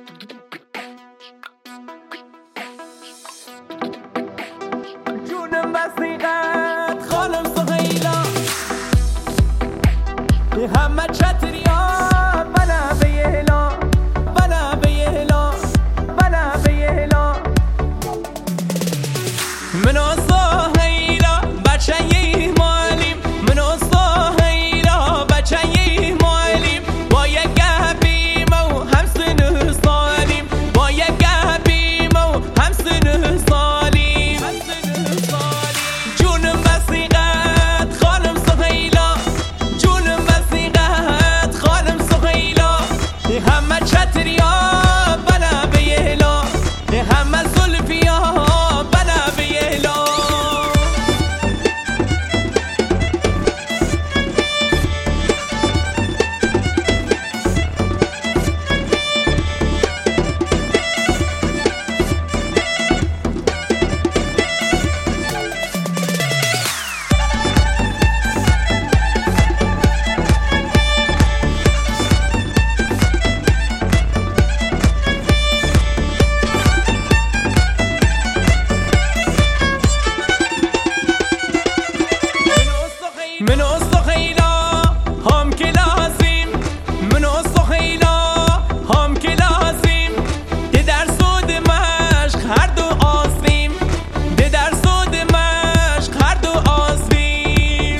جونم بسیقت خانم سهیلا همه چتریا بنا بیهلا بنا بیهلا بنا بیهلا منو سهیلا بچه ی مالیم منو سهیلا بچه ی مالیم با یک گبیم و همسن سالیم با یک گبیم و همسن سالیم جونم بسیقت خانم سهیلا جونم بسیقت خانم سهیلا همه چتریا بنا بیهلا همه زلفیا بنا بیهلا منو سهیلا هم کلاسیم منو سهیلا هم کلاسیم ده در سود مشق هر دو آسیم ده در سود مشق هر دو آسیم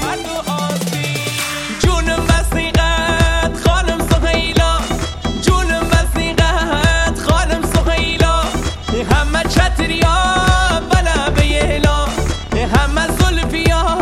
جونم بسیقت خانم سهیلا جونم بسیقت خانم سهیلا همه چتریا بنا بیهلا همه زلفیا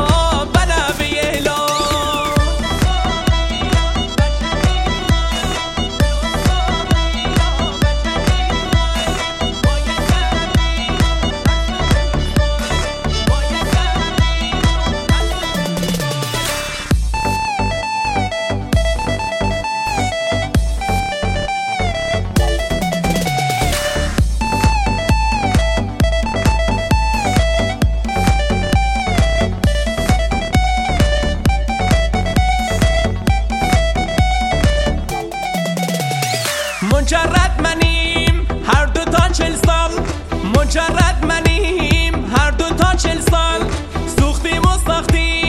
مجرد منیم هر دو تا 40 سال مجرد منیم هر دو تا 40 سال سوختیم و ساختیم